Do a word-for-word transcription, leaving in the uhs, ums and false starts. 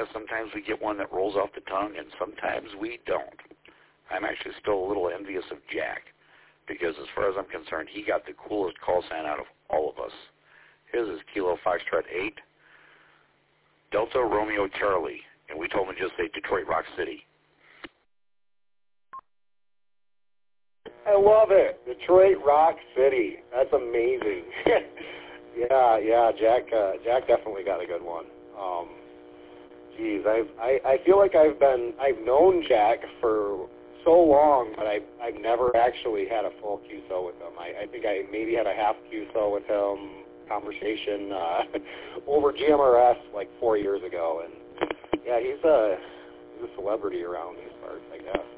podcast, sometimes we get one that rolls off the tongue, and sometimes we don't. I'm actually still a little envious of Jack, because as far as I'm concerned, he got the coolest call sign out of all of us. His is Kilo Foxtrot eight, Delta Romeo Charlie, and we told him to just say Detroit Rock City. I love it. Detroit Rock City. That's amazing. yeah, yeah, Jack uh, Jack definitely got a good one. Um, geez, I've, I, I feel like I've been, I've known Jack for so long, but I've, I've never actually had a full Q S O with him. I, I think I maybe had a half Q S O with him, conversation uh, over G M R S like four years ago. And, yeah, he's a, he's a celebrity around these parts, I guess.